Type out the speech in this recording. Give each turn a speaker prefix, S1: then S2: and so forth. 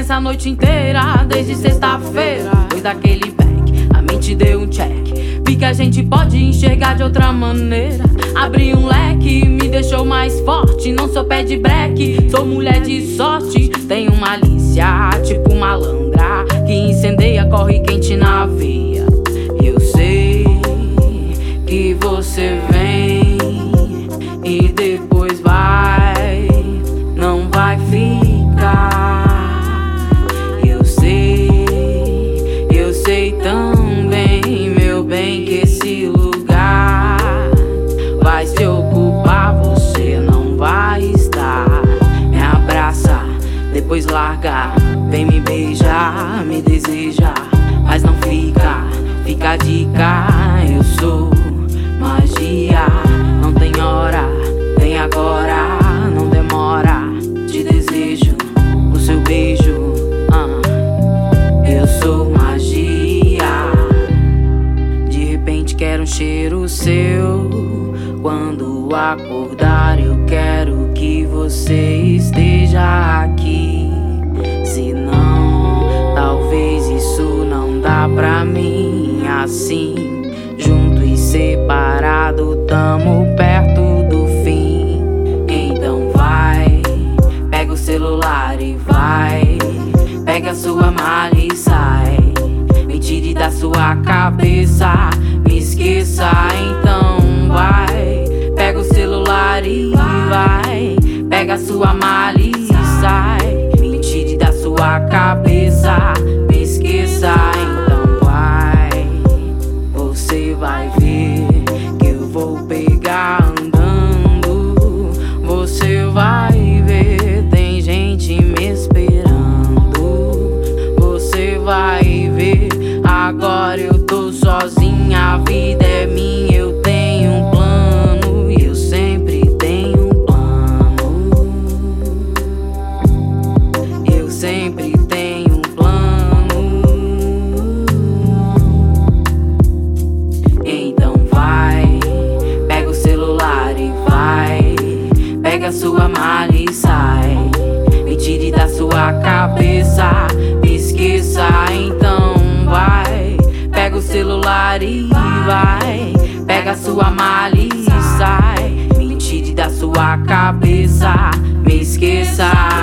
S1: conversa a noite inteira, desde sexta-feira. Depois daquele back, a mente deu um check. Vi que a gente pode enxergar de outra maneira. Abri um leque, me deixou mais forte. Não sou pé de breque, sou mulher de sorte. Tenho malícia, tipo malandra, que incendeia, corre quente na veia. Eu sei que você vem e depois vai, não vai ficar. Eu sei também, meu bem, que esse lugar vai se ocupar, você não vai estar. Me abraça, depois larga, vem me beijar, me deseja, mas não fica, fica a dica. Eu sou magia, não tem hora, vem agora, não demora. Te desejo, o seu beijo, eu sou magia. De repente quero um cheiro seu. Quando acordar eu quero que você esteja aqui. Se não, talvez isso não dá pra mim. Assim, junto e separado, tamo perto do fim. Então vai, pega o celular e vai, pega a sua mala e sai. Me tire da sua cabeça, me esqueça. Então vai, pega o celular e vai, pega a sua mala e sai. Me tire da sua cabeça, me esqueça. Então vai, você vai ver que eu vou pegar andando. Você vai ver, tem gente me esperando. Você vai ver, agora eu tô sozinha, a vida é minha, eu tenho um plano e eu sempre tenho um plano. Eu sempre tenho um plano. Então vai, pega o celular e vai, pega a sua mala e sai. Me tire da sua cabeça, me esqueça. Então vai, pega o celular e vai, pega a sua mala e sai. Me tire da sua cabeça, me esqueça.